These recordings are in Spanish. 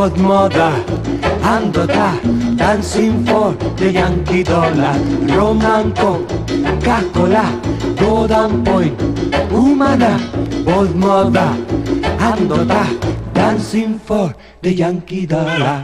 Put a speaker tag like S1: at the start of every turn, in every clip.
S1: Bod moda, andota, dancing for the Yankee dollar. Roman Coca-Cola, Golden Point, humana. Bod moda, andota, dancing for the Yankee dollar.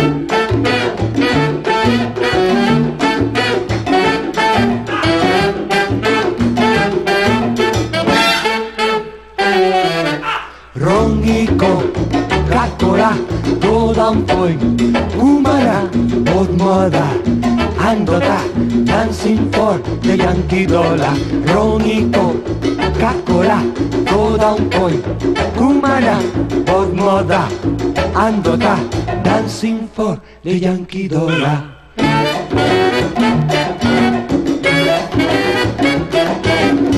S1: Ron y Coca-Cola, Golden Point, humana. Bod moda, andota, dancing for the Yankee dollar. Ron y Coca-Cola, Golden Point, humana. Bod moda, andota, dancing for the Yankee dollar.